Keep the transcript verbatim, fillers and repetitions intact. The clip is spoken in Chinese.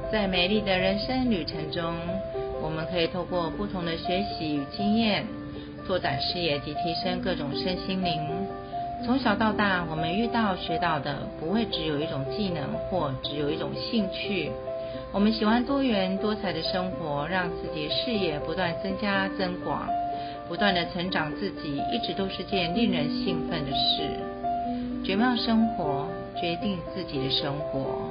在美丽的人生旅程中，我们可以透过不同的学习与经验，拓展视野及提升各种身心灵。从小到大，我们遇到学到的不会只有一种技能或只有一种兴趣。我们喜欢多元多彩的生活，让自己的视野不断增加增广，不断的成长自己，一直都是件令人兴奋的事。绝妙生活，决定自己的生活。